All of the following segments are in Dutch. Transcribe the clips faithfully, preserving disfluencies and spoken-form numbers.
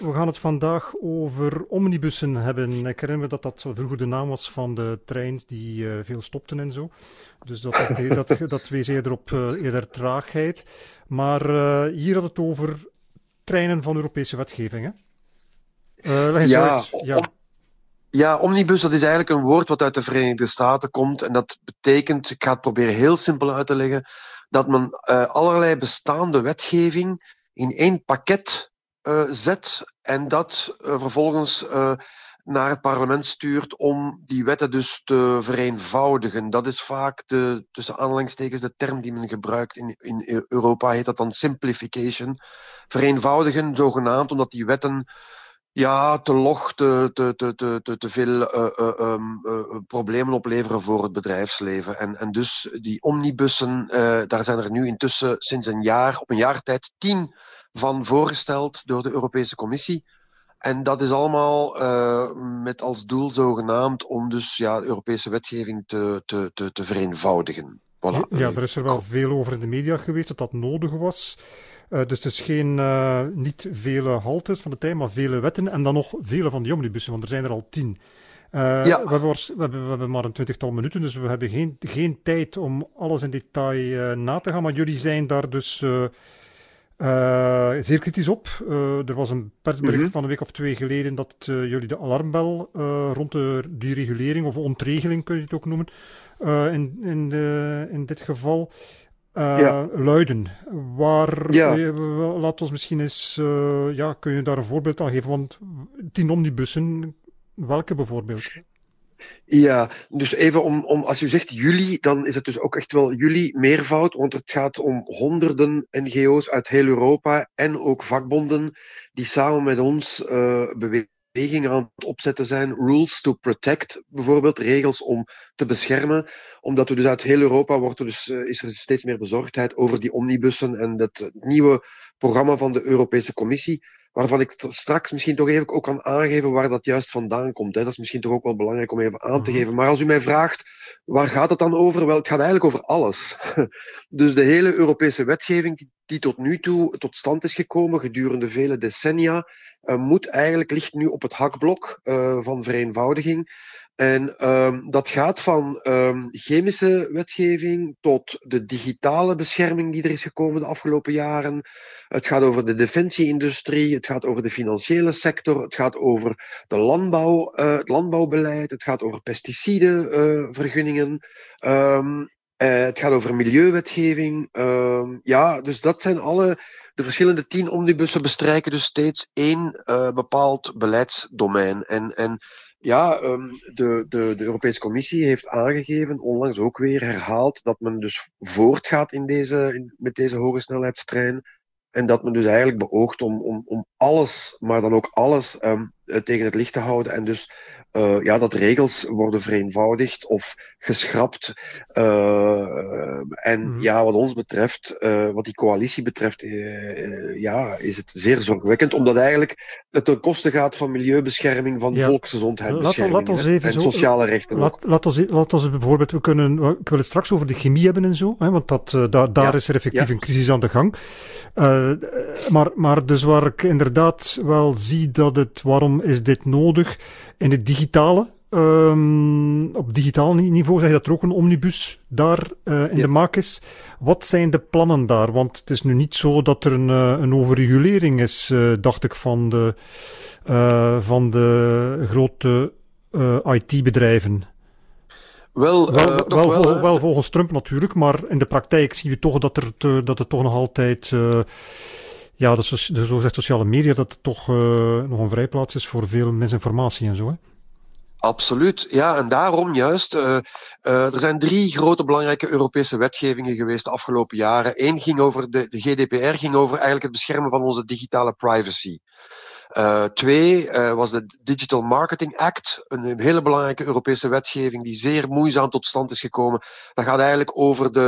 We gaan het vandaag over omnibussen hebben. Ik herinner me dat dat vroeger de naam was van de trein die uh, veel stopten en zo. Dus dat, dat, dat, dat wees eerder op uh, eerder traagheid. Maar uh, hier had het over treinen van Europese wetgeving, hè? Uh, leg eens ja, uit. Ja. Om, ja, omnibus, dat is eigenlijk een woord wat uit de Verenigde Staten komt. En dat betekent, ik ga het proberen heel simpel uit te leggen, dat men uh, allerlei bestaande wetgeving in één pakket uh, zet en dat uh, vervolgens uh, naar het parlement stuurt om die wetten dus te vereenvoudigen. Dat is vaak de, tussen aanhalingstekens, de term die men gebruikt in, in Europa, heet dat dan simplification. Vereenvoudigen, zogenaamd, omdat die wetten ja, te log, te, te, te, te, te veel uh, uh, um, uh, problemen opleveren voor het bedrijfsleven. En, en dus die omnibussen, uh, daar zijn er nu intussen sinds een jaar, op een jaar tijd, tien van voorgesteld door de Europese Commissie. En dat is allemaal uh, met als doel zogenaamd om dus ja, de Europese wetgeving te, te, te, te vereenvoudigen. Voilà. Ja, er is er wel veel over in de media geweest dat dat nodig was. Uh, dus het is geen, uh, niet vele haltes van de trein, maar vele wetten en dan nog vele van die omnibussen, want er zijn er al tien. Uh, ja. we, hebben, we, hebben, we hebben maar een twintigtal minuten, dus we hebben geen, geen tijd om alles in detail uh, na te gaan. Maar jullie zijn daar dus uh, uh, zeer kritisch op. Uh, er was een persbericht mm-hmm. van een week of twee geleden dat uh, jullie de alarmbel uh, rond de, die regulering of ontregeling, kun je het ook noemen, uh, in, in, de, in dit geval... Uh, ja. luiden. Waar, ja. uh, laat ons misschien eens, uh, ja, kun je daar een voorbeeld aan geven? Want tien omnibussen, welke bijvoorbeeld? Ja, dus even om, om, als u zegt jullie, dan is het dus ook echt wel jullie meervoud, want het gaat om honderden N G O's uit heel Europa en ook vakbonden die samen met ons uh, bewegen. Bewegingen aan het opzetten zijn, rules to protect, bijvoorbeeld, regels om te beschermen, omdat we dus uit heel Europa wordt er dus, uh, is er steeds meer bezorgdheid over die omnibussen en het, het nieuwe programma van de Europese Commissie, waarvan ik straks misschien toch even ook kan aangeven waar dat juist vandaan komt. Hè. Dat is misschien toch ook wel belangrijk om even aan te geven. Maar als u mij vraagt, waar gaat het dan over? Wel, het gaat eigenlijk over alles. Dus de hele Europese wetgeving die tot nu toe tot stand is gekomen gedurende vele decennia, uh, moet eigenlijk, ligt nu op het hakblok uh, van vereenvoudiging. En um, dat gaat van um, chemische wetgeving tot de digitale bescherming die er is gekomen de afgelopen jaren. Het gaat over de defensieindustrie, het gaat over de financiële sector, het gaat over de landbouw, uh, het landbouwbeleid, het gaat over pesticidenvergunningen. Uh, um, Uh, het gaat over milieuwetgeving. Uh, ja, dus dat zijn alle... De verschillende tien omnibussen bestrijken dus steeds één uh, bepaald beleidsdomein. En, en ja, um, de, de, de Europese Commissie heeft aangegeven, onlangs ook weer herhaald, dat men dus voortgaat in deze, in, met deze hogesnelheidstrein. En dat men dus eigenlijk beoogt om, om, om alles, maar dan ook alles, um, tegen het licht te houden. En dus uh, ja, dat regels worden vereenvoudigd of geschrapt. Uh, en mm-hmm. ja, wat ons betreft, uh, wat die coalitie betreft, uh, uh, ja, is het zeer zorgwekkend. Omdat eigenlijk het ten koste gaat van milieubescherming, van ja. volksgezondheidsbescherming laat, laat ons even en zo, sociale rechten laat, ook. Laat ons, laat ons bijvoorbeeld, we kunnen, ik wil het straks over de chemie hebben en zo, hè, want dat, uh, da, daar ja. is er effectief ja. een crisis aan de gang. Uh, maar, maar dus waar ik inderdaad wel zie dat het, waarom is dit nodig in het digitale, um, op digitaal niveau zeg je dat er ook een omnibus daar uh, in ja. de maak is. Wat zijn de plannen daar? Want het is nu niet zo dat er een, uh, een overregulering is, uh, dacht ik, van de, uh, van de grote uh, I T-bedrijven. Wel, wel, uh, wel, toch wel, vol, wel volgens Trump natuurlijk, maar in de praktijk zien we toch dat, er te, dat het toch nog altijd... Uh, ja, de, de zogezegd sociale media, dat het toch uh, nog een vrijplaats is voor veel misinformatie en zo, hè? Absoluut, ja, en daarom juist. Uh, uh, er zijn drie grote belangrijke Europese wetgevingen geweest de afgelopen jaren. Eén ging over, de, de G D P R ging over eigenlijk het beschermen van onze digitale privacy. Uh, twee uh, was de Digital Marketing Act, een, een hele belangrijke Europese wetgeving die zeer moeizaam tot stand is gekomen. Dat gaat eigenlijk over de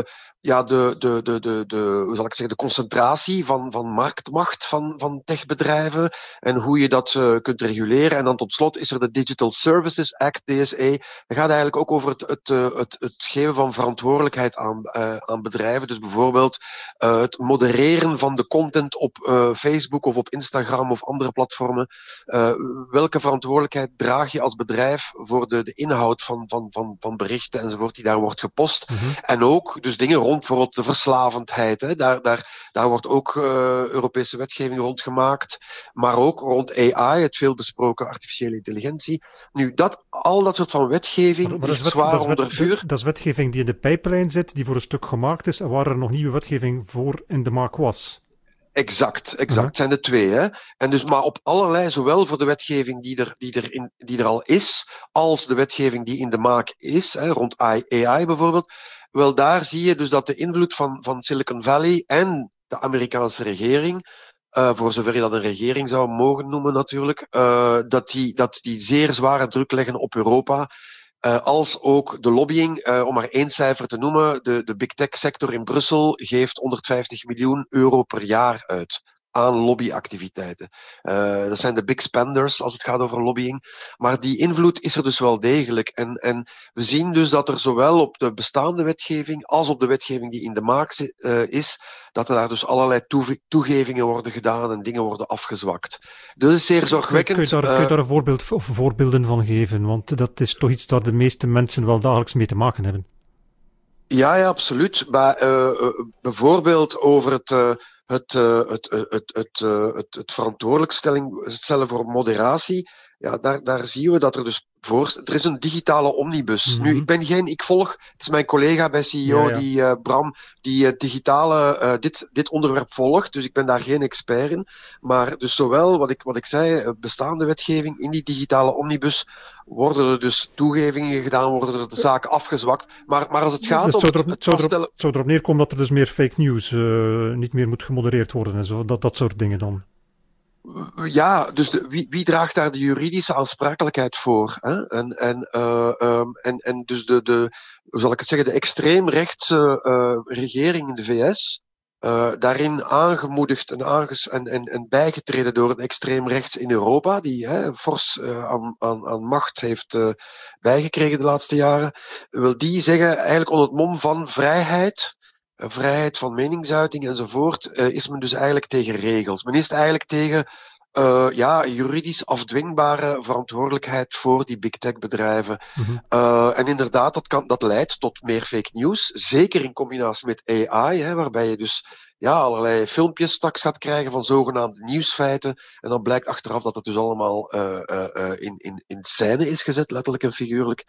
ja, de, de, de, de, de, hoe zal ik zeggen, de concentratie van, van marktmacht van, van techbedrijven en hoe je dat uh, kunt reguleren. En dan tot slot is er de Digital Services Act, D S A. Dat gaat eigenlijk ook over het, het, het, het geven van verantwoordelijkheid aan, uh, aan bedrijven. Dus bijvoorbeeld uh, het modereren van de content op uh, Facebook of op Instagram of andere platformen. Uh, welke verantwoordelijkheid draag je als bedrijf voor de, de inhoud van, van, van, van berichten enzovoort die daar wordt gepost? Mm-hmm. En ook dus dingen rond bijvoorbeeld de verslavendheid. Hè. Daar, daar, daar wordt ook uh, Europese wetgeving rond gemaakt. Maar ook rond A I, het veelbesproken artificiële intelligentie. Nu, dat, al dat soort van wetgeving maar, maar ligt wet, zwaar onder wet, vuur. Dat is wetgeving die in de pijplijn zit, die voor een stuk gemaakt is en waar er nog nieuwe wetgeving voor in de maak was. Exact, exact. Uh-huh. Zijn de twee. Hè? En dus maar op allerlei, zowel voor de wetgeving die er, die, er in, die er al is, als de wetgeving die in de maak is, hè, rond A I bijvoorbeeld. Wel, daar zie je dus dat de invloed van, van Silicon Valley en de Amerikaanse regering, uh, voor zover je dat een regering zou mogen noemen natuurlijk, uh, dat, die, dat die zeer zware druk leggen op Europa. Uh, als ook de lobbying, uh, om maar één cijfer te noemen, de, de big tech sector in Brussel geeft honderdvijftig miljoen euro per jaar uit aan lobbyactiviteiten. Uh, dat zijn de big spenders als het gaat over lobbying. Maar die invloed is er dus wel degelijk. En, en we zien dus dat er zowel op de bestaande wetgeving als op de wetgeving die in de maak uh, is, dat er daar dus allerlei toege- toegevingen worden gedaan en dingen worden afgezwakt. Dus dat is zeer zorgwekkend. Kun je daar, uh, kun je daar een voorbeeld of voorbeelden van geven? Want dat is toch iets waar de meeste mensen wel dagelijks mee te maken hebben. Ja, ja, absoluut. Maar, uh, uh, bijvoorbeeld over het... Uh, Het, uh, het, het, het, het, uh, het, het verantwoordelijk stellen voor moderatie, ja, daar, daar zien we dat er dus voor... Er is een digitale omnibus. Mm-hmm. Nu, ik ben geen... Ik volg... Het is mijn collega bij C E O, ja, ja. die uh, Bram, die uh, digitale... Uh, dit, dit onderwerp volgt, dus ik ben daar geen expert in. Maar dus zowel, wat ik, wat ik zei, bestaande wetgeving, in die digitale omnibus, worden er dus toegevingen gedaan, worden er de zaken afgezwakt. Maar, maar als het gaat dus om... Het, het zou, erop, zou erop neerkomen dat er dus meer fake news uh, niet meer moet gemodereerd worden en zo, dat, dat soort dingen dan. Ja, dus de, wie, wie draagt daar de juridische aansprakelijkheid voor? Hè? En, en, uh, um, en, en dus de, de, hoe zal ik het zeggen, de extreemrechtse uh, regering in de V S, uh, daarin aangemoedigd en, aanges- en, en, en bijgetreden door het extreemrechts in Europa, die hè, fors uh, aan, aan, aan macht heeft uh, bijgekregen de laatste jaren, wil die zeggen eigenlijk onder het mom van vrijheid, vrijheid van meningsuiting enzovoort, uh, is men dus eigenlijk tegen regels. Men is eigenlijk tegen uh, ja, juridisch afdwingbare verantwoordelijkheid voor die big tech bedrijven. Mm-hmm. Uh, en inderdaad, dat, kan, dat leidt tot meer fake news, zeker in combinatie met A I, hè, waarbij je dus ja, allerlei filmpjes straks gaat krijgen van zogenaamde nieuwsfeiten. En dan blijkt achteraf dat het dus allemaal uh, uh, uh, in, in, in scène is gezet, letterlijk en figuurlijk.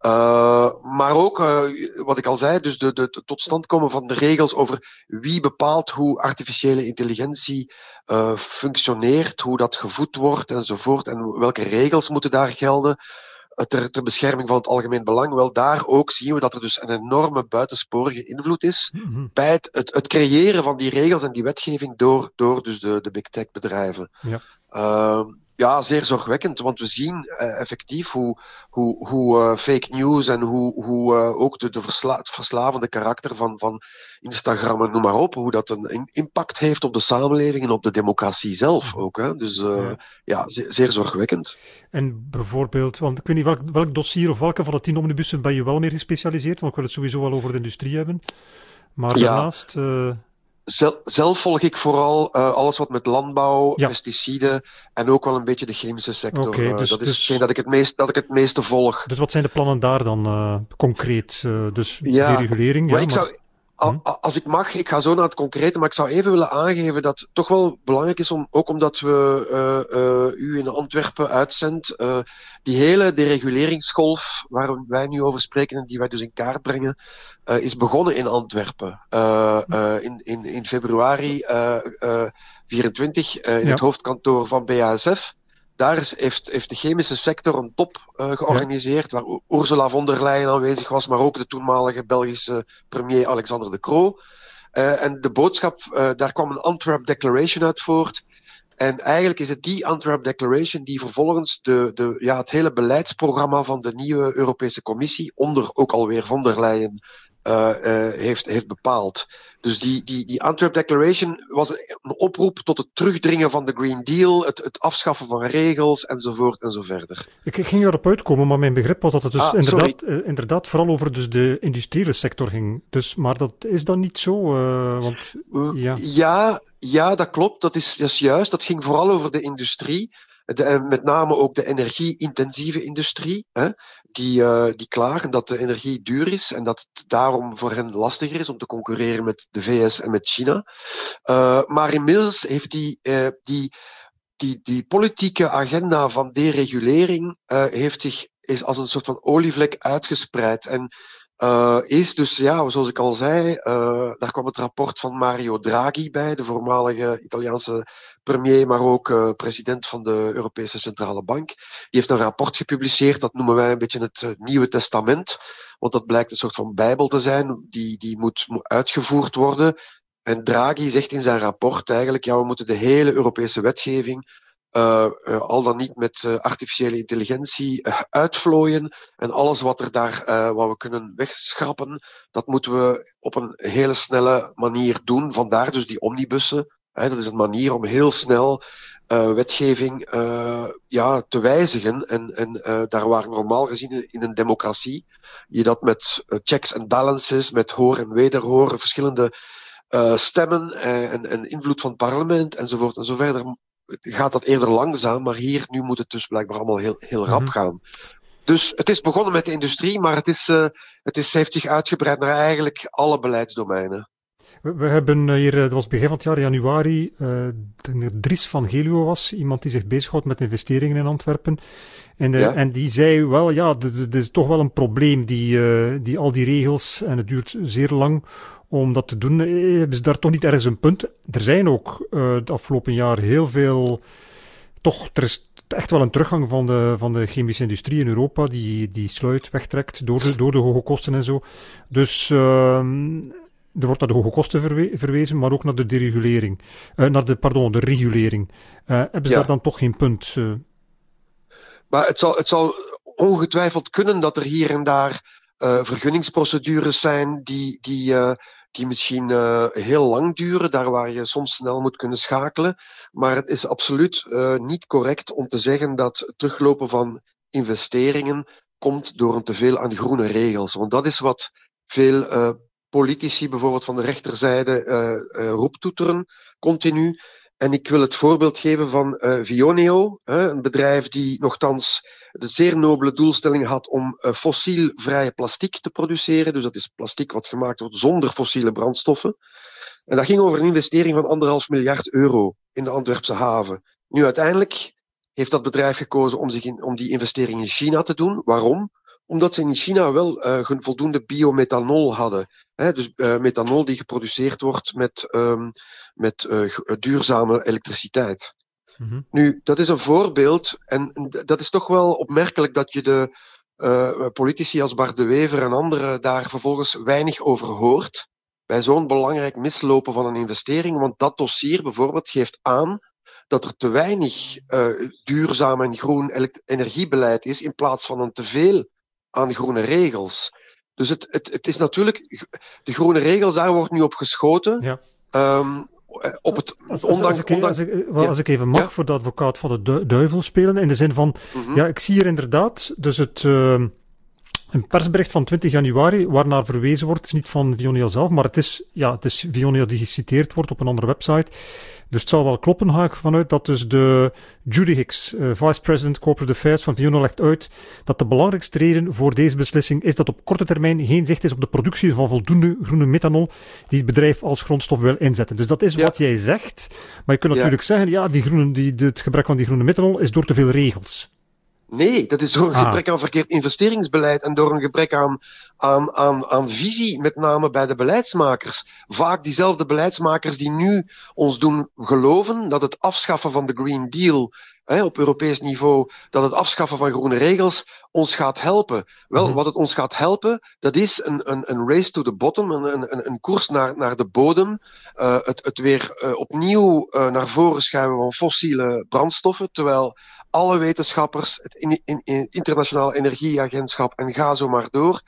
Uh, maar ook, uh, wat ik al zei, dus de, de, de totstandkomen van de regels over wie bepaalt hoe artificiële intelligentie uh, functioneert, hoe dat gevoed wordt enzovoort, en welke regels moeten daar gelden. Ter, ter bescherming van het algemeen belang. Wel, daar ook zien we dat er dus een enorme buitensporige invloed is mm-hmm. bij het, het, het creëren van die regels en die wetgeving door, door dus de, de big tech bedrijven. Ja. Uh, ja, zeer zorgwekkend, want we zien uh, effectief hoe, hoe, hoe uh, fake news en hoe, hoe uh, ook de, de versla- het verslavende karakter van, van Instagram en noem maar op, hoe dat een impact heeft op de samenleving en op de democratie zelf ook. Hè. Dus uh, ja, ja zeer, zeer zorgwekkend. En bijvoorbeeld, want ik weet niet welk, welk dossier of welke van de tien omnibussen ben je wel meer gespecialiseerd, want ik wil het sowieso wel over de industrie hebben. Maar ja. daarnaast... Uh... Zelf, zelf volg ik vooral uh, alles wat met landbouw, ja. pesticiden en ook wel een beetje de chemische sector. Okay, dus, uh, dat is dus, hetgeen dat ik het meest, dat ik het meeste volg. Dus wat zijn de plannen daar dan uh, concreet? Uh, dus ja, deregulering? Maar ja, ik maar... zou, hm? Als ik mag, ik ga zo naar het concrete, maar ik zou even willen aangeven dat het toch wel belangrijk is, om, ook omdat we uh, uh, u in Antwerpen uitzendt, uh, die hele dereguleringsgolf waar wij nu over spreken en die wij dus in kaart brengen, uh, is begonnen in Antwerpen. Uh, uh, in, in, in februari uh, uh, vierentwintig uh, in ja. het hoofdkantoor van B A S F. Daar is, heeft, heeft de chemische sector een top uh, georganiseerd, ja. waar Ursula von der Leyen aanwezig was, maar ook de toenmalige Belgische premier Alexander De Croo. Uh, en de boodschap, uh, daar kwam een Antwerp Declaration uit voort. En eigenlijk is het die Antwerp Declaration die vervolgens de, de, ja, het hele beleidsprogramma van de nieuwe Europese Commissie, onder ook alweer von der Leyen uh, uh, heeft, heeft bepaald. Dus die, die, die Antwerp Declaration was een oproep tot het terugdringen van de Green Deal, het, het afschaffen van regels, enzovoort en zo verder. Ik, ik ging erop uitkomen, maar mijn begrip was dat het dus ah, inderdaad, uh, inderdaad vooral over dus de industriële sector ging. Dus, maar dat is dan niet zo? Uh, want, ja. Ja, ja, dat klopt. Dat is, dat is juist. Dat ging vooral over de industrie. De, met name ook de energie-intensieve industrie, hè, die, uh, die klagen dat de energie duur is en dat het daarom voor hen lastiger is om te concurreren met de V S en met China. Uh, maar inmiddels heeft die, uh, die, die, die politieke agenda van deregulering uh, heeft zich is als een soort van olievlek uitgespreid. En Uh, is dus, ja, zoals ik al zei, uh, daar kwam het rapport van Mario Draghi bij, de voormalige Italiaanse premier, maar ook uh, president van de Europese Centrale Bank. Die heeft een rapport gepubliceerd, dat noemen wij een beetje het uh, Nieuwe Testament, want dat blijkt een soort van bijbel te zijn, die, die moet, moet uitgevoerd worden. En Draghi zegt in zijn rapport eigenlijk, ja, we moeten de hele Europese wetgeving Uh, uh, al dan niet met uh, artificiële intelligentie uh, uitvlooien en alles wat er daar, uh, wat we kunnen wegschrappen, dat moeten we op een hele snelle manier doen. Vandaar dus die omnibussen. Hè, dat is een manier om heel snel uh, wetgeving uh, ja, te wijzigen. En, en uh, daar waar normaal gezien in, in een democratie je dat met uh, checks and balances, met hoor en wederhoor, verschillende uh, stemmen uh, en, en invloed van het parlement enzovoort en zo verder, gaat dat eerder langzaam, maar hier nu moet het dus blijkbaar allemaal heel, heel rap gaan. Dus het is begonnen met de industrie, maar het, is, uh, het is, heeft zich uitgebreid naar eigenlijk alle beleidsdomeinen. We, we hebben hier, dat was begin van het jaar, januari, uh, Dries van Geluwe was, iemand die zich bezighoudt met investeringen in Antwerpen. En, uh, ja. en die zei wel, ja, dit is toch wel een probleem, die, uh, die, al die regels, en het duurt zeer lang om dat te doen. Hebben ze daar toch niet ergens een punt? Er zijn ook uh, het afgelopen jaar heel veel, toch, er is echt wel een teruggang van de, van de chemische industrie in Europa, die, die sluit, wegtrekt door de, door de hoge kosten en zo. Dus uh, er wordt naar de hoge kosten verwe- verwezen, maar ook naar de deregulering. Uh, naar de, pardon, de regulering. Uh, hebben ze ja. daar dan toch geen punt? Uh... Maar het zal, het zal ongetwijfeld kunnen dat er hier en daar uh, vergunningsprocedures zijn die, die, uh, die misschien uh, heel lang duren, daar waar je soms snel moet kunnen schakelen. Maar het is absoluut uh, niet correct om te zeggen dat het teruglopen van investeringen komt door een teveel aan groene regels. Want dat is wat veel uh, politici, bijvoorbeeld van de rechterzijde, uh, uh, roeptoeteren, continu. En ik wil het voorbeeld geven van uh, Vioneo, hè, een bedrijf die nogthans de zeer nobele doelstelling had om uh, fossielvrije plastic te produceren. Dus dat is plastic wat gemaakt wordt zonder fossiele brandstoffen. En dat ging over een investering van anderhalf miljard euro in de Antwerpse haven. Nu uiteindelijk heeft dat bedrijf gekozen om, zich in, om die investering in China te doen. Waarom? Omdat ze in China wel uh, voldoende biomethanol hadden. Hè, dus uh, methanol die geproduceerd wordt met, um, met uh, duurzame elektriciteit. Mm-hmm. Nu, dat is een voorbeeld en dat is toch wel opmerkelijk dat je de uh, politici als Bart de Wever en anderen daar vervolgens weinig over hoort bij zo'n belangrijk mislopen van een investering, want dat dossier bijvoorbeeld geeft aan dat er te weinig uh, duurzaam en groen elekt- energiebeleid is in plaats van een teveel aan groene regels. Dus het, het, het is natuurlijk, de groene regels, daar wordt nu op geschoten. Ja. Um, op het, als, als, als, ik, als, ik, wel, als ik even mag, ja. voor de advocaat van de du- duivel spelen, in de zin van, mm-hmm. ja, ik zie hier inderdaad, dus het, uh, een persbericht van twintig januari, waarnaar verwezen wordt, het is niet van Vioneo zelf, maar het is, ja, het is Vioneo die geciteerd wordt op een andere website. Dus het zal wel kloppen, ga ik vanuit, dat dus de Judy Hicks, uh, Vice President Corporate Affairs van Vioneo, legt uit dat de belangrijkste reden voor deze beslissing is dat op korte termijn geen zicht is op de productie van voldoende groene methanol die het bedrijf als grondstof wil inzetten. Dus dat is ja. wat jij zegt, maar je kunt natuurlijk ja. zeggen, ja, die groene, die, het gebruik van die groene methanol is door te veel regels. Nee, dat is door een ah. gebrek aan verkeerd investeringsbeleid en door een gebrek aan, aan, aan, aan visie, met name bij de beleidsmakers. Vaak diezelfde beleidsmakers die nu ons doen geloven dat het afschaffen van de Green Deal hè, op Europees niveau, dat het afschaffen van groene regels ons gaat helpen. Wel, mm-hmm. wat het ons gaat helpen, dat is een, een, een race to the bottom, een, een, een koers naar, naar de bodem, uh, het, het weer uh, opnieuw uh, naar voren schuiven van fossiele brandstoffen, terwijl alle wetenschappers, het in, in, in internationale energieagentschap en ga zo maar door,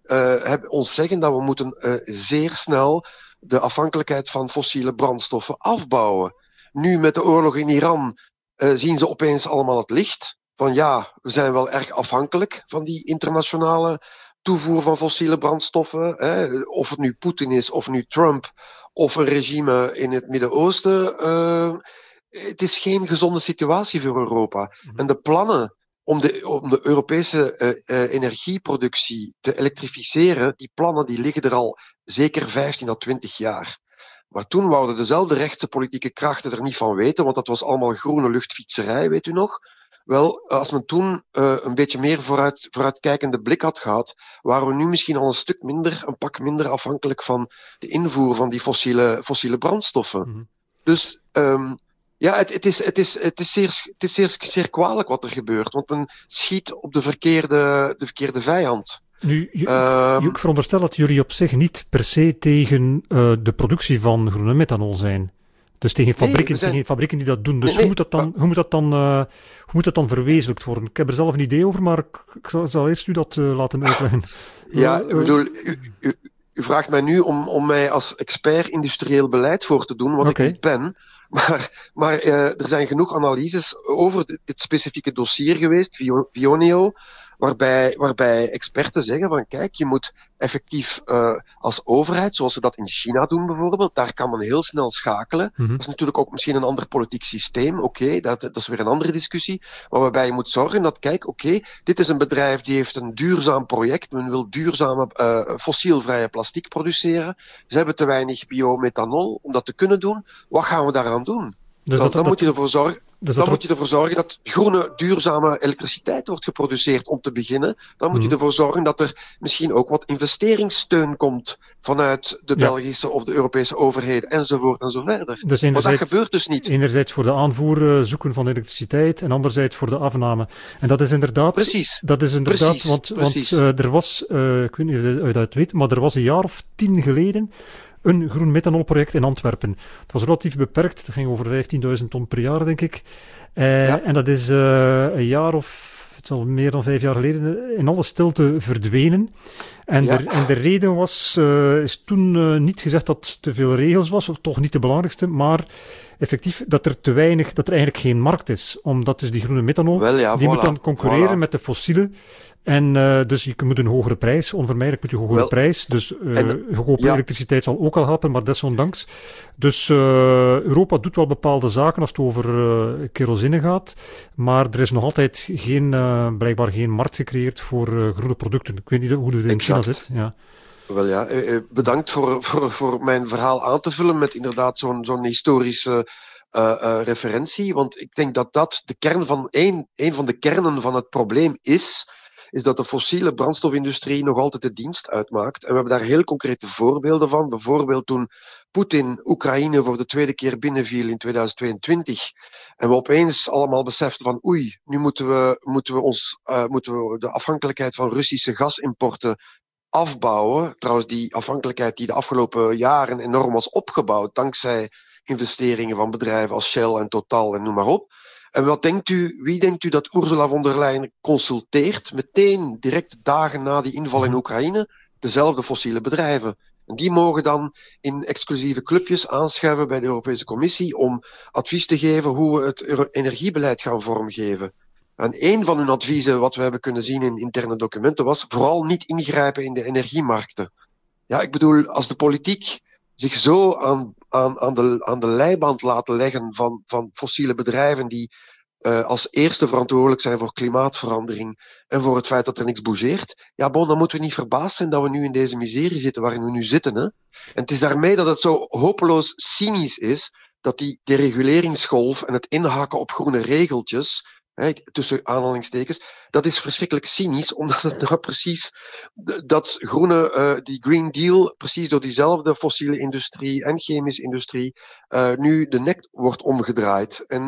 uh, heb, ons zeggen dat we moeten uh, zeer snel de afhankelijkheid van fossiele brandstoffen afbouwen. Nu, met de oorlog in Iran, uh, zien ze opeens allemaal het licht. Van ja, we zijn wel erg afhankelijk van die internationale toevoer van fossiele brandstoffen. Hè. Of het nu Poetin is, of nu Trump, of een regime in het Midden-Oosten. Uh, het is geen gezonde situatie voor Europa. Mm-hmm. En de plannen om de, om de Europese uh, uh, energieproductie te elektrificeren, die plannen die liggen er al zeker vijftien à twintig jaar. Maar toen wouden dezelfde rechtse politieke krachten er niet van weten, want dat was allemaal groene luchtfietserij, weet u nog? Wel, als men toen uh, een beetje meer vooruit, vooruitkijkende blik had gehad, waren we nu misschien al een stuk minder, een pak minder afhankelijk van de invoer van die fossiele, fossiele brandstoffen. Mm-hmm. Dus um, ja, het, het, is, het, is, het, is, zeer, het is zeer, zeer kwalijk wat er gebeurt, want men schiet op de verkeerde, de verkeerde vijand. Nu, je, um, ik veronderstel dat jullie op zich niet per se tegen uh, de productie van groene methanol zijn. Dus tegen fabrieken, nee, zijn... tegen fabrieken die dat doen. Dus nee, nee, hoe, moet dat dan, hoe, moet dat dan, uh, hoe moet dat dan verwezenlijkt worden? Ik heb er zelf een idee over, maar ik, ik zal, zal eerst u dat uh, laten uitleggen. Ja, ik bedoel, u, u, u vraagt mij nu om, om mij als expert industrieel beleid voor te doen, wat okay. ik niet ben. Maar, maar uh, er zijn genoeg analyses over dit, dit specifieke dossier geweest, Vioneo, waarbij, waarbij experten zeggen van kijk, je moet effectief uh, als overheid, zoals ze dat in China doen bijvoorbeeld, daar kan men heel snel schakelen. Mm-hmm. Dat is natuurlijk ook misschien een ander politiek systeem, oké, okay, dat, dat is weer een andere discussie, maar waarbij je moet zorgen dat kijk, oké, okay, dit is een bedrijf die heeft een duurzaam project, men wil duurzame uh, fossielvrije plastic produceren, ze hebben te weinig biomethanol om dat te kunnen doen, wat gaan we daaraan doen? Dus dan, dat, dan dat, moet je ervoor zorgen... Dus dan moet je ervoor zorgen dat groene, duurzame elektriciteit wordt geproduceerd om te beginnen. Dan moet mm. je ervoor zorgen dat er misschien ook wat investeringssteun komt vanuit de ja. Belgische of de Europese overheden, enzovoort en zo verder. Dus maar dat gebeurt dus niet. Enerzijds voor de aanvoer uh, zoeken van elektriciteit en anderzijds voor de afname. En dat is inderdaad... Precies. Dat is inderdaad, precies, want, precies. want uh, er was, uh, ik weet niet of je dat weet, maar er was een jaar of tien geleden een groen methanolproject in Antwerpen. Het was relatief beperkt, het ging over vijftienduizend ton per jaar, denk ik. Uh, ja. En dat is uh, een jaar of, het zal meer dan vijf jaar geleden, in alle stilte verdwenen. En, ja. de, en de reden was, uh, is toen uh, niet gezegd dat het te veel regels was, toch niet de belangrijkste, maar effectief dat er te weinig, dat er eigenlijk geen markt is. Omdat dus die groene methanol, Wel, ja, die voilà, moet dan concurreren voilà. met de fossiele. En uh, dus je moet een hogere prijs, onvermijdelijk moet je een hogere Wel, prijs. Dus uh, en, goedkope ja. elektriciteit zal ook al helpen, maar desondanks. Dus uh, Europa doet wel bepaalde zaken als het over uh, kerosine gaat, maar er is nog altijd geen, uh, blijkbaar geen markt gecreëerd voor uh, groene producten. Ik weet niet hoe het in exact. China zit. Ja. Wel ja, bedankt voor, voor, voor mijn verhaal aan te vullen met inderdaad zo'n, zo'n historische uh, uh, referentie, want ik denk dat dat de kern van, een, een van de kernen van het probleem is, is dat de fossiele brandstofindustrie nog altijd de dienst uitmaakt. En we hebben daar heel concrete voorbeelden van. Bijvoorbeeld toen Poetin Oekraïne voor de tweede keer binnenviel in tweeduizend tweeëntwintig. En we opeens allemaal beseften van oei, nu moeten we, moeten we, ons, uh, moeten we de afhankelijkheid van Russische gasimporten afbouwen. Trouwens, die afhankelijkheid die de afgelopen jaren enorm was opgebouwd, dankzij investeringen van bedrijven als Shell en Total en noem maar op. En wat denkt u, wie denkt u dat Ursula von der Leyen consulteert, meteen direct dagen na die inval in Oekraïne, dezelfde fossiele bedrijven? En die mogen dan in exclusieve clubjes aanschuiven bij de Europese Commissie om advies te geven hoe we het energiebeleid gaan vormgeven. En een van hun adviezen, wat we hebben kunnen zien in interne documenten, was vooral niet ingrijpen in de energiemarkten. Ja, ik bedoel, als de politiek zich zo aan, aan, aan, de, aan de leiband laten leggen van, van fossiele bedrijven die uh, als eerste verantwoordelijk zijn voor klimaatverandering en voor het feit dat er niks bougeert, ja, bon, dan moeten we niet verbaasd zijn dat we nu in deze miserie zitten waarin we nu zitten. Hè? En het is daarmee dat het zo hopeloos cynisch is dat die dereguleringsgolf en het inhaken op groene regeltjes, hè, tussen aanhalingstekens, dat is verschrikkelijk cynisch, omdat het nou precies dat groene, uh, die Green Deal, precies door diezelfde fossiele industrie en chemische industrie, uh, nu de nek wordt omgedraaid. En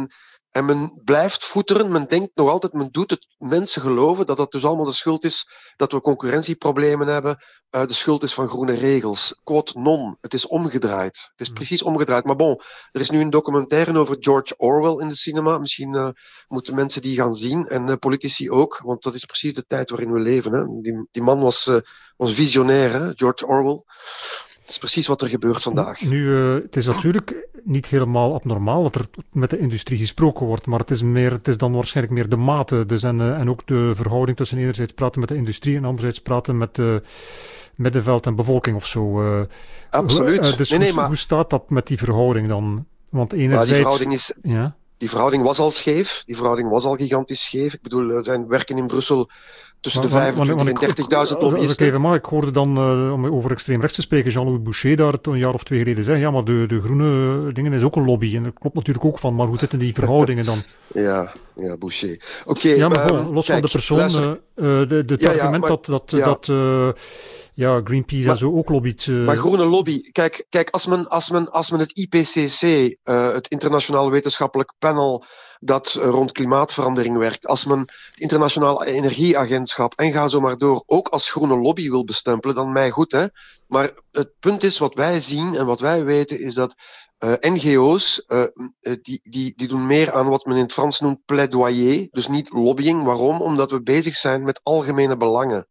En men blijft voeteren, men denkt nog altijd, men doet het mensen geloven dat dat dus allemaal de schuld is, dat we concurrentieproblemen hebben, uh, de schuld is van groene regels. Quote non, het is omgedraaid. Het is precies omgedraaid. Maar bon, er is nu een documentaire over George Orwell in de cinema. Misschien uh, moeten mensen die gaan zien, en uh, politici ook, want dat is precies de tijd waarin we leven. Hè. Die, die man was, uh, was visionair, hè? George Orwell. Het is precies wat er gebeurt vandaag. Nu, uh, het is natuurlijk niet helemaal abnormaal dat er met de industrie gesproken wordt, maar het is, meer, het is dan waarschijnlijk meer de mate. Dus en, uh, en ook de verhouding tussen enerzijds praten met de industrie en anderzijds praten met uh, middenveld en bevolking of zo. Uh, Absoluut. Uh, dus nee, hoe, nee, maar... hoe staat dat met die verhouding dan? Want enerzijds... Ja, die verhouding is... Ja? Die verhouding was al scheef. Die verhouding was al gigantisch scheef. Ik bedoel, er zijn werken in Brussel tussen maar, de vijfentwintig en dertigduizend lobbyisten. Als ik even mag, ik hoorde dan, uh, om over extreem rechts te spreken, Jean-Louis Boucher daar een jaar of twee geleden zeggen, ja, maar de, de groene dingen is ook een lobby. En dat klopt natuurlijk ook van, maar hoe zitten die verhoudingen dan? ja, ja, Boucher. Oké. Okay, ja, maar um, los kijk, van de persoon, uh, de, de, het ja, argument ja, maar, dat, dat, ja. dat uh, ja, Greenpeace maar, en zo ook lobbyt. Uh, maar groene lobby, kijk, kijk als, men, als, men, als men het I P C C, uh, het Internationaal Wetenschappelijk Panel, dat uh, rond klimaatverandering werkt, als men het Internationaal Energieagentschap en ga zo maar door ook als groene lobby wil bestempelen, dan mij goed, hè. Maar het punt is, wat wij zien en wat wij weten, is dat uh, N G O's, uh, die, die, die doen meer aan wat men in het Frans noemt plaidoyer, dus niet lobbying. Waarom? Omdat we bezig zijn met algemene belangen.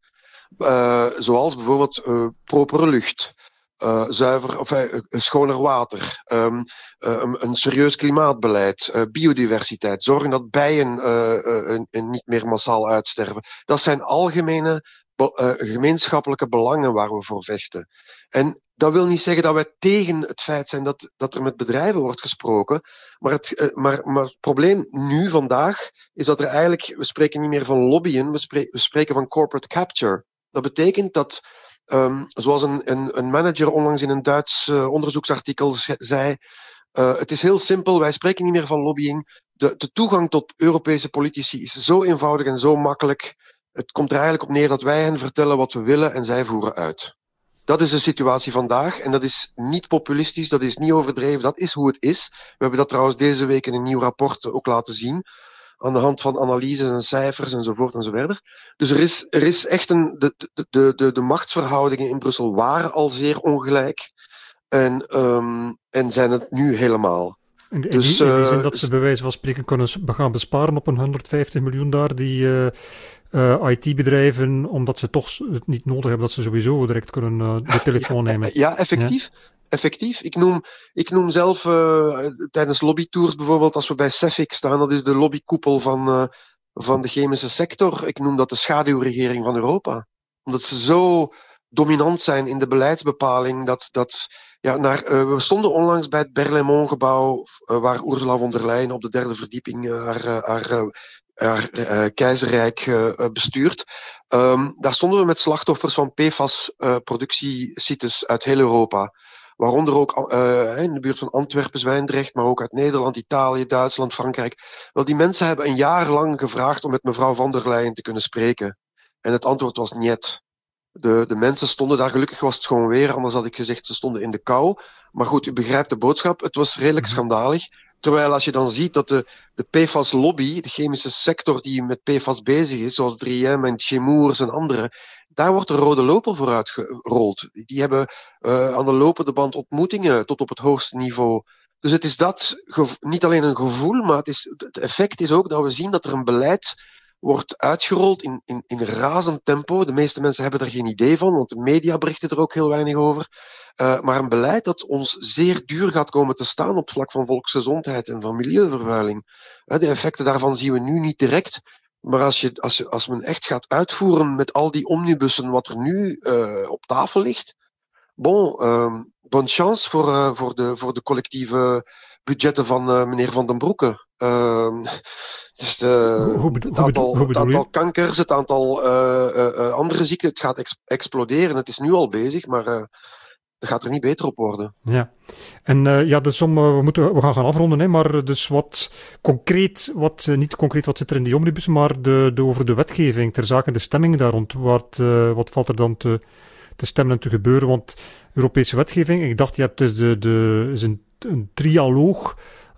Uh, zoals bijvoorbeeld uh, propere lucht. Uh, zuiver, of uh, schoner water, um, uh, een, een serieus klimaatbeleid, uh, biodiversiteit, zorgen dat bijen uh, uh, uh, niet meer massaal uitsterven. Dat zijn algemene be- uh, gemeenschappelijke belangen waar we voor vechten. En dat wil niet zeggen dat wij tegen het feit zijn dat, dat er met bedrijven wordt gesproken, maar het, uh, maar, maar het probleem nu, vandaag, is dat er eigenlijk, we spreken niet meer van lobbyen, we, spre- we spreken van corporate capture. Dat betekent dat Um, zoals een, een, een manager onlangs in een Duits uh, onderzoeksartikel ze- zei, uh, het is heel simpel, wij spreken niet meer van lobbying. De, de toegang tot Europese politici is zo eenvoudig en zo makkelijk. Het komt er eigenlijk op neer dat wij hen vertellen wat we willen en zij voeren uit. Dat is de situatie vandaag en dat is niet populistisch, dat is niet overdreven, dat is hoe het is. We hebben dat trouwens deze week in een nieuw rapport ook laten zien. Aan de hand van analyses en cijfers enzovoort enzoverder. Dus er is, er is echt een. De, de, de, de, de machtsverhoudingen in Brussel waren al zeer ongelijk. En, um, en zijn het nu helemaal. In, in, dus, die, in die zin uh, dat ze bij wijze van spreken kunnen gaan besparen op een honderdvijftig miljoen daar, die uh, uh, I T-bedrijven, omdat ze toch het niet nodig hebben dat ze sowieso direct kunnen uh, de telefoon ja, nemen. Ja, effectief. Ja. Effectief. Ik noem, ik noem zelf uh, tijdens lobbytours bijvoorbeeld, als we bij Cefic staan, dat is de lobbykoepel van, uh, van de chemische sector. Ik noem dat de schaduwregering van Europa. Omdat ze zo dominant zijn in de beleidsbepaling, dat, dat ja, naar, uh, we stonden onlangs bij het Berlaymont-gebouw, uh, waar Ursula von der Leyen op de derde verdieping uh, haar, uh, haar, uh, haar uh, keizerrijk uh, bestuurt. Um, daar stonden we met slachtoffers van P F A S-productiesites uh, uit heel Europa. Waaronder ook uh, in de buurt van Antwerpen, Zwijndrecht, maar ook uit Nederland, Italië, Duitsland, Frankrijk. Wel, die mensen hebben een jaar lang gevraagd om met mevrouw van der Leyen te kunnen spreken. En het antwoord was niet. De, de mensen stonden daar, gelukkig was het gewoon weer, anders had ik gezegd ze stonden in de kou. Maar goed, u begrijpt de boodschap, het was redelijk schandalig. Terwijl als je dan ziet dat de, de P F A S-lobby, de chemische sector die met P F A S bezig is, zoals drie M en Chemours en anderen, daar wordt de rode loper voor uitgerold. Die hebben uh, aan de lopende band ontmoetingen tot op het hoogste niveau. Dus het is dat, gevo- niet alleen een gevoel, maar het, is, het effect is ook dat we zien dat er een beleid wordt uitgerold in, in, in razend tempo. De meeste mensen hebben er geen idee van, want de media berichten er ook heel weinig over. Uh, maar een beleid dat ons zeer duur gaat komen te staan op het vlak van volksgezondheid en van milieuvervuiling. Uh, de effecten daarvan zien we nu niet direct. Maar als, je, als, je, als men echt gaat uitvoeren met al die omnibussen wat er nu uh, op tafel ligt, bon, um, bonne chance voor, uh, voor, de, voor de collectieve budgetten van uh, meneer Van den Broeke. Uh, dus de, Hoe, hoe, bedo- het aantal, hoe het aantal kankers, het aantal uh, uh, uh, andere ziekten, het gaat ex- exploderen. Het is nu al bezig, maar uh, dat gaat er niet beter op worden. Ja, en uh, ja, dus om, uh, we, moeten, we gaan gaan afronden, hè, maar dus wat concreet, wat, uh, niet concreet wat zit er in die omnibus, maar de, de, over de wetgeving, ter zake de stemming daar rond. Wat, uh, wat valt er dan te, te stemmen en te gebeuren? Want Europese wetgeving, ik dacht, je hebt dus de, de, is een, een trialoog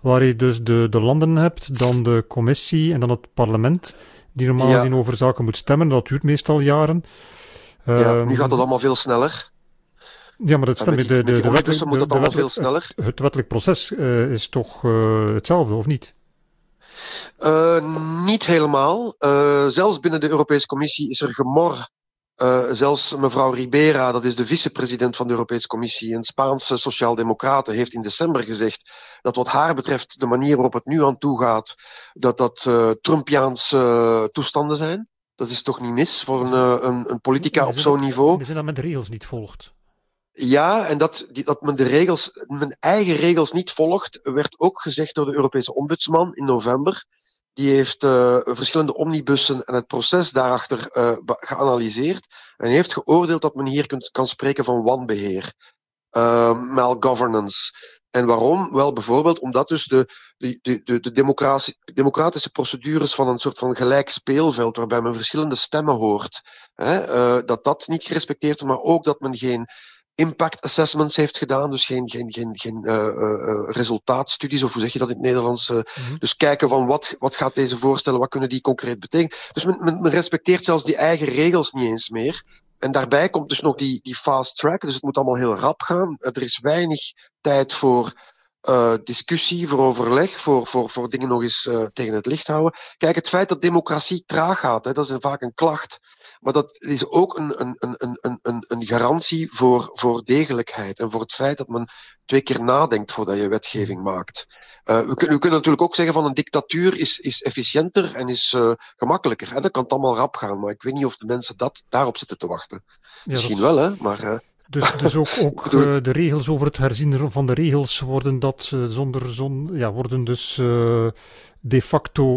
waar je dus de, de landen hebt, dan de commissie en dan het parlement, die normaal Ja. gezien over zaken moet stemmen. Dat duurt meestal jaren. Ja, Ehm, nu gaat het allemaal veel sneller. Ja, maar dat En stemt. met De, die, de, met die de omnibussen wettelijk- moet de- het de allemaal veel wettelijk- sneller. Het wettelijk proces eh, is toch eh, hetzelfde, of niet? Uh, niet helemaal. Uh, zelfs binnen de Europese Commissie is er gemor. Uh, zelfs mevrouw Ribera, dat is de vicepresident van de Europese Commissie, een Spaanse sociaaldemocrate, heeft in december gezegd dat wat haar betreft de manier waarop het nu aan toe gaat, dat dat uh, Trumpiaanse uh, toestanden zijn. Dat is toch niet mis voor een, uh, een, een politica In de op zin zo'n dat- niveau. In de zin dat men de regels niet volgt. Ja, en dat, die, dat men de regels, men eigen regels niet volgt, werd ook gezegd door de Europese ombudsman in november. Die heeft uh, verschillende omnibussen en het proces daarachter uh, geanalyseerd en heeft geoordeeld dat men hier kunt, kan spreken van wanbeheer, uh, malgovernance. En waarom? Wel, bijvoorbeeld omdat dus de, de, de, de democratie, democratische procedures van een soort van gelijk speelveld, waarbij men verschillende stemmen hoort, hè, uh, dat dat niet gerespecteerd wordt, maar ook dat men geen impact assessments heeft gedaan, dus geen, geen, geen, geen uh, uh, resultaatstudies, of hoe zeg je dat in het Nederlands? Uh, mm-hmm. Dus kijken van wat, wat gaat deze voorstellen, wat kunnen die concreet betekenen. Dus men, men, men respecteert zelfs die eigen regels niet eens meer. En daarbij komt dus nog die, die fast track, dus het moet allemaal heel rap gaan. Er is weinig tijd voor uh, discussie, voor overleg, voor, voor, voor dingen nog eens uh, tegen het licht houden. Kijk, het feit dat democratie traag gaat, hè, dat is vaak een klacht. Maar dat is ook een, een, een, een, een, een garantie voor, voor degelijkheid en voor het feit dat men twee keer nadenkt voordat je wetgeving maakt. Uh, we, kunnen, we kunnen natuurlijk ook zeggen van een dictatuur is, is efficiënter en is uh, gemakkelijker. En dan kan het allemaal rap gaan, maar ik weet niet of de mensen dat, daarop zitten te wachten. Ja, Misschien is... wel, hè, maar... Uh... Dus, dus ook, ook uh, de regels over het herzien van de regels worden dat uh, zonder zon, ja, worden dus uh, de facto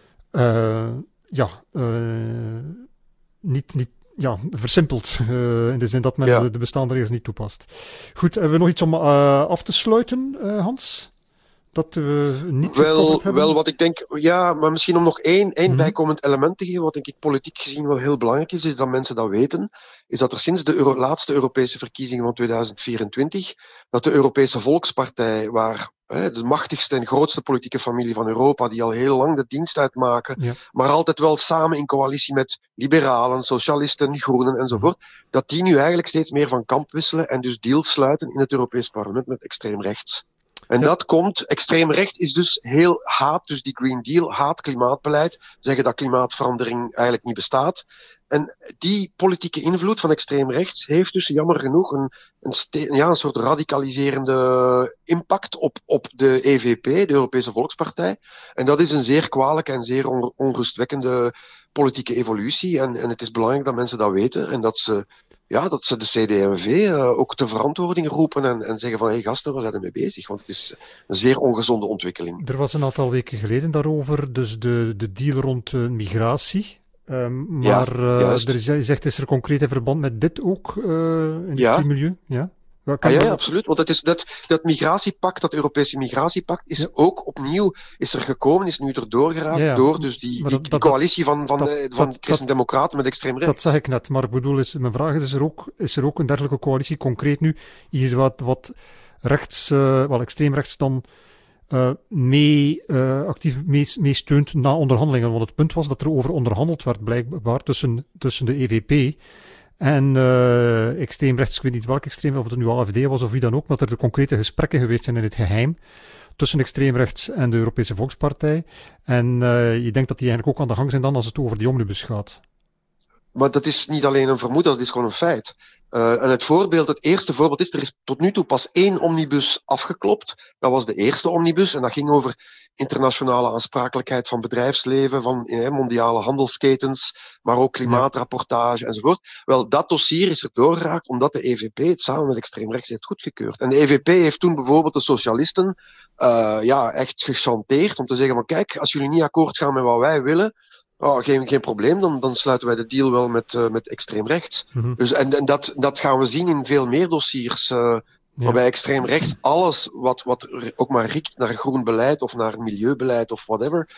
uh, ja, uh, niet, niet ja, versimpeld. Uh, in de zin dat men ja. de, de bestaande regels niet toepast. Goed, hebben we nog iets om uh, af te sluiten, uh, Hans? Dat we niet wel, hebben? Wel, wat ik denk, ja, maar misschien om nog één, één mm-hmm. bijkomend element te geven, wat denk ik politiek gezien wel heel belangrijk is, is dat mensen dat weten, is dat er sinds de Euro- laatste Europese verkiezingen van tweeduizend vierentwintig, dat de Europese Volkspartij, waar hè, de machtigste en grootste politieke familie van Europa, die al heel lang de dienst uitmaken, ja. maar altijd wel samen in coalitie met liberalen, socialisten, groenen enzovoort, mm-hmm. dat die nu eigenlijk steeds meer van kamp wisselen en dus deals sluiten in het Europees Parlement met extreem rechts. En ja. dat komt, extreem rechts is dus heel haat, dus die Green Deal, haat klimaatbeleid, zeggen dat klimaatverandering eigenlijk niet bestaat. En die politieke invloed van extreem rechts heeft dus jammer genoeg een, een, ste- ja, een soort radicaliserende impact op, op de E V P, de Europese Volkspartij. En dat is een zeer kwalijke en zeer on- onrustwekkende politieke evolutie. En, en het is belangrijk dat mensen dat weten en dat ze... Ja, dat ze de C D en V uh, ook ter verantwoording roepen en, en zeggen van hé hey, gasten, waar zijn we mee bezig? Want het is een zeer ongezonde ontwikkeling. Er was een aantal weken geleden daarover, dus de, de deal rond uh, migratie. Um, maar ja, uh, er is, je zegt, is er concreet in verband met dit ook uh, in het ja. milieu? Ja. Ah, ja, ja, absoluut. Want het is dat, dat migratiepact, dat Europese migratiepact, is ja. ook opnieuw is er gekomen, is nu erdoor geraakt, ja, ja. door dus die, die, dat, die coalitie van, van, dat, van dat, christendemocraten met extreem rechts. Dat zeg ik net, maar ik bedoel, is, mijn vraag is, is er, ook, is er ook een dergelijke coalitie concreet nu, iets wat, wat rechts, uh, wel extreem rechts dan uh, mee, uh, actief mee, mee steunt na onderhandelingen? Want het punt was dat er over onderhandeld werd, blijkbaar, tussen, tussen de E V P en uh, extreem rechts, ik weet niet welk extreem, of het nu A F D was of wie dan ook, dat er de concrete gesprekken geweest zijn in het geheim tussen extreem rechts en de Europese Volkspartij. En uh, je denkt dat die eigenlijk ook aan de gang zijn dan als het over die omnibus gaat. Maar dat is niet alleen een vermoeden, dat is gewoon een feit. Uh, en het voorbeeld, het eerste voorbeeld is, er is tot nu toe pas één omnibus afgeklopt. Dat was de eerste omnibus en dat ging over internationale aansprakelijkheid van bedrijfsleven, van eh, mondiale handelsketens, maar ook klimaatrapportage ja. enzovoort. Wel, dat dossier is er doorgeraakt omdat de E V P het samen met extreem rechts heeft goedgekeurd. En de E V P heeft toen bijvoorbeeld de socialisten uh, ja, echt gechanteerd om te zeggen van kijk, als jullie niet akkoord gaan met wat wij willen, oh, geen, geen probleem, dan, dan sluiten wij de deal wel met, uh, met extreem rechts. Mm-hmm. Dus, en en dat, dat gaan we zien in veel meer dossiers, uh, ja. waarbij extreem rechts alles wat, wat ook maar riekt naar groen beleid of naar milieubeleid of whatever,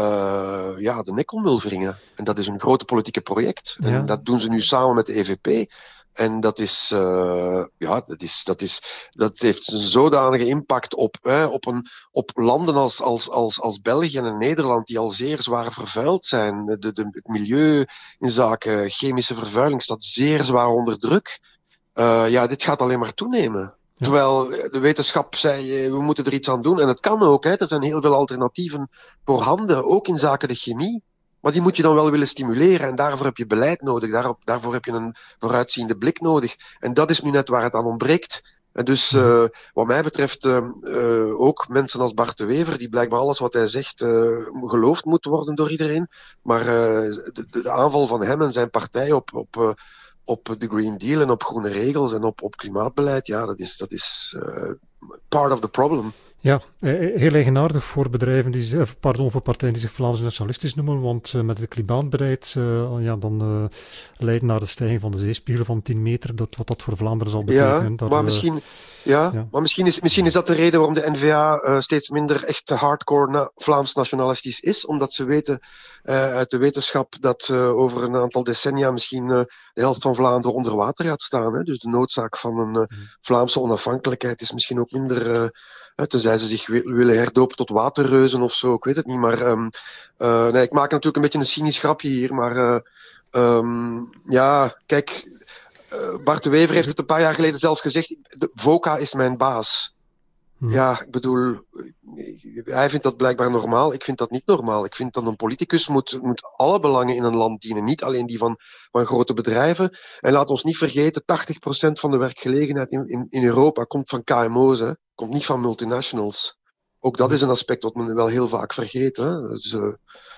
uh, ja, de nek om wil wringen. En dat is een grote politieke project. Ja. En dat doen ze nu samen met de E V P. En dat is, uh, ja, dat is, dat is, dat heeft een zodanige impact op, hè, op, een, op landen als, als, als, als België en Nederland, die al zeer zwaar vervuild zijn. De, de, het milieu in zaken chemische vervuiling staat zeer zwaar onder druk. Uh, ja, dit gaat alleen maar toenemen. Ja. Terwijl de wetenschap zei, we moeten er iets aan doen. En het kan ook, hè. Er zijn heel veel alternatieven voorhanden, ook in zaken de chemie. Maar die moet je dan wel willen stimuleren en daarvoor heb je beleid nodig, daarop, daarvoor heb je een vooruitziende blik nodig. En dat is nu net waar het aan ontbreekt. En dus uh, wat mij betreft uh, uh, ook mensen als Bart de Wever, die blijkbaar alles wat hij zegt uh, geloofd moet worden door iedereen. Maar uh, de, de aanval van hem en zijn partij op, op, uh, op de Green Deal en op groene regels en op, op klimaatbeleid, ja, dat is, dat is uh, part of the problem. Ja, heel eigenaardig voor bedrijven die, pardon, voor partijen die zich Vlaams nationalistisch noemen, want uh, met het klimaatbeleid, uh, ja, dan uh, leiden naar de stijging van de zeespiegel van tien meter, dat, wat dat voor Vlaanderen zal betekenen. Ja, dat, maar, uh, misschien, ja, ja. maar misschien, is, misschien is dat de reden waarom de N V A uh, steeds minder echt hardcore na, Vlaams nationalistisch is, omdat ze weten uh, uit de wetenschap dat uh, over een aantal decennia misschien uh, de helft van Vlaanderen onder water gaat staan. Hè? Dus de noodzaak van een uh, Vlaamse onafhankelijkheid is misschien ook minder... Uh, Tenzij ze zich willen herdopen tot waterreuzen of zo, ik weet het niet. Maar um, uh, nee, ik maak natuurlijk een beetje een cynisch grapje hier. Maar uh, um, ja, kijk, uh, Bart de Wever heeft het een paar jaar geleden zelf gezegd. De VOCA is mijn baas. Hmm. Ja, ik bedoel, hij vindt dat blijkbaar normaal. Ik vind dat niet normaal. Ik vind dat een politicus moet, moet alle belangen in een land dienen. Niet alleen die van, van grote bedrijven. En laat ons niet vergeten, tachtig procent van de werkgelegenheid in, in, in Europa komt van K M O's. Hè. Komt niet van multinationals. Ook dat is een aspect wat men wel heel vaak vergeet. Hè. Dus, uh...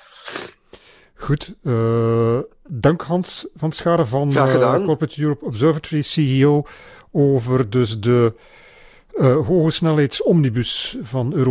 Goed. Uh, dank Hans van Scharen van uh, Corporate Europe Observatory, C E O, over dus de uh, hoge snelheidsomnibus van Europa.